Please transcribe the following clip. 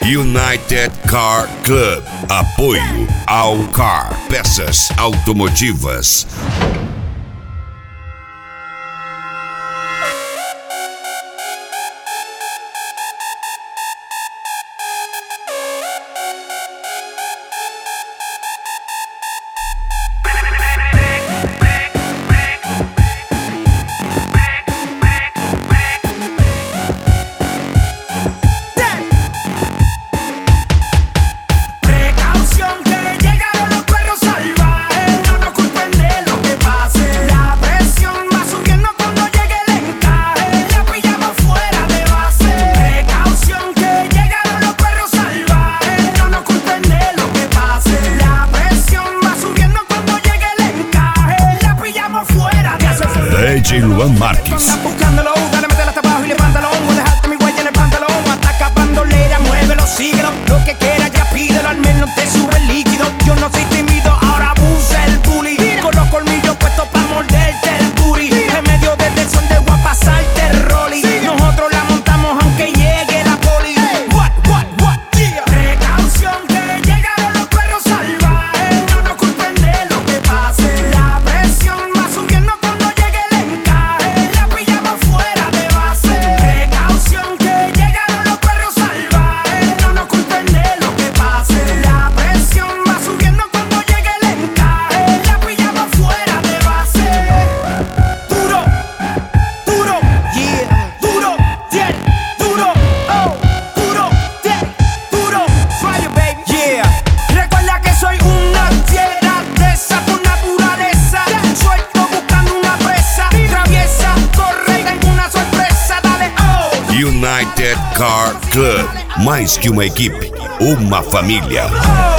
United Car Club. Apoio ao Car Peças Automotivas. DJ Luan Márquez. Buscándolo, dale, métela hasta abajo y levántalo. Voy a dejarte mi huella en el pantalón. Ataca bandolera, muévelo, síguelo. Lo que quieras ya pídelo, al menos te sube el líquido. Yo no soy tímido, ahora abusa el bully. Con los colmillos puestos pa' morderte el booty. En medio del son de voy a pasarte el rolly. Nosotros la montamos aunque llegue la poli. What, yeah. Precaución que llegaron los perros salvajes. No nos culpen de lo que pase. La presión va subiendo cuando llegue el encaje. La pillamos fuera de base. Precaución que llegaron los perros salvajes. No nos culpen de lo que pase. La presión va subiendo cuando llegue el encaje. La pillamos fuera de base. Duro, yeah. Duro, yeah. Duro, oh. Duro, yeah. Duro, fire baby, yeah. Recuerda que soy una fiera de esa por naturaleza. Suelto buscando una presa. Traviesa, corre, tengo una sorpresa, dale, oh. United Car Club. Mais que uma equipe, uma família. Oh.